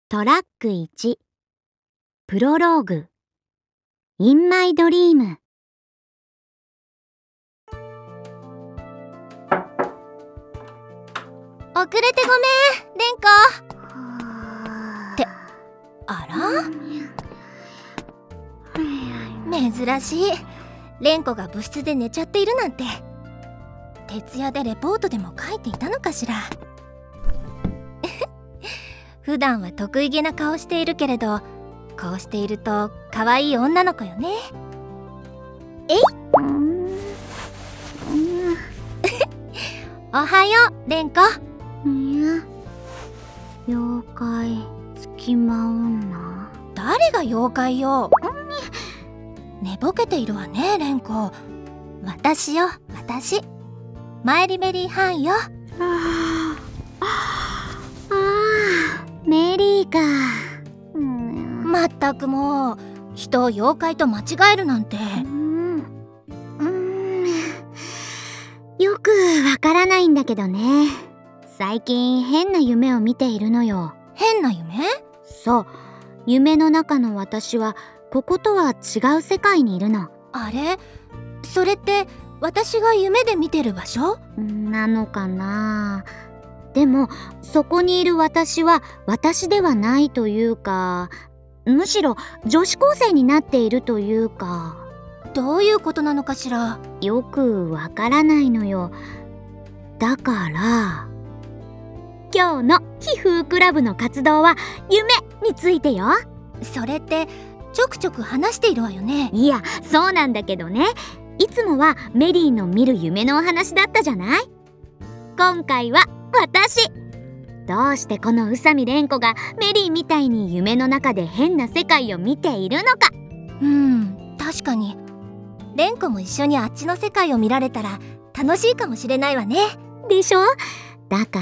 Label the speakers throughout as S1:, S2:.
S1: トラック1プロローグ In My Dream。
S2: 遅れてごめん、レンコ。ってあら珍しい。レンコが部室で寝ちゃっているなんて。徹夜でレポートでも書いていたのかしら。普段は得意げな顔しているけれど、こうしていると可愛い女の子よね。えいおはよう、レンコ。
S1: 妖怪隙間女。
S2: 誰が妖怪よ。寝ぼけているわね、レンコ。私よ、私。マイリベリーハンよ。
S1: メリーか。
S2: まったくもう、人を妖怪と間違えるなんて。
S1: よくわからないんだけどね。最近変な夢を見ているのよ。
S2: 変な夢？
S1: そう、夢の中の私はこことは違う世界にいるの。
S2: あれ？それって私が夢で見てる場所？
S1: なのかな。でもそこにいる私は私ではないというか、むしろ女子高生になっているというか。
S2: どういうことなのかしら。
S1: よくわからないのよ。だから今日の皮膚クラブの活動は夢についてよ。
S2: それってちょくちょく話しているわよね。
S1: いや、そうなんだけどね。いつもはメリーの見る夢のお話だったじゃない。今回は私。どうしてこの宇佐美蓮子がメリーみたいに夢の中で変な世界を見ているのか。
S2: 確かに蓮子も一緒にあっちの世界を見られたら楽しいかもしれないわね。
S1: でしょ。だから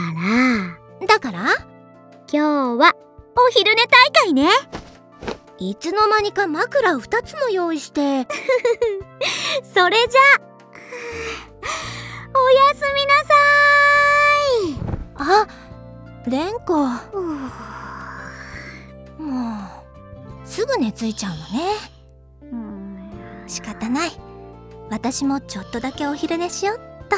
S1: 今日はお昼寝大会ね。
S2: いつの間にか枕を2つも用意して
S1: それじゃおやすみなさ
S2: い。あ、蓮子。もうすぐ寝ついちゃうのね。仕方ない。私もちょっとだけお昼寝しよっと。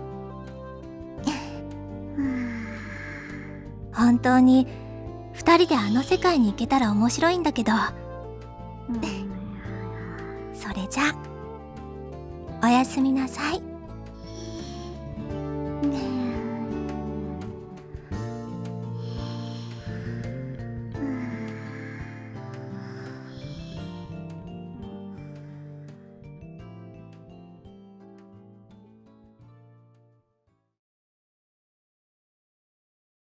S2: 本当に2人であの世界に行けたら面白いんだけど。それじゃおやすみなさい。